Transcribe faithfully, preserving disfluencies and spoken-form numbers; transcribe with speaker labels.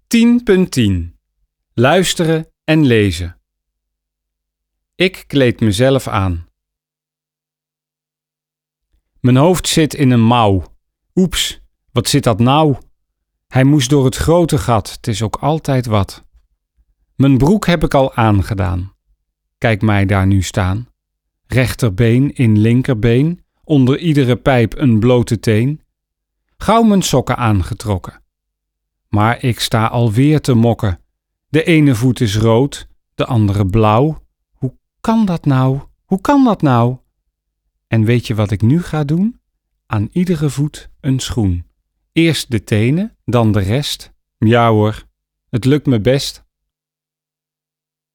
Speaker 1: tien punt tien Luisteren en lezen. Ik kleed mezelf aan. Mijn hoofd zit in een mouw. Oeps, wat zit dat nou? Hij moest door het grote gat, het is ook altijd wat. Mijn broek heb ik al aangedaan. Kijk mij daar nu staan. Rechterbeen in linkerbeen, onder iedere pijp een blote teen. Gauw mijn sokken aangetrokken. Maar ik sta alweer te mokken. De ene voet is rood, de andere blauw. Hoe kan dat nou? Hoe kan dat nou? En weet je wat ik nu ga doen? Aan iedere voet een schoen. Eerst de tenen, dan de rest. Ja hoor, het lukt me best.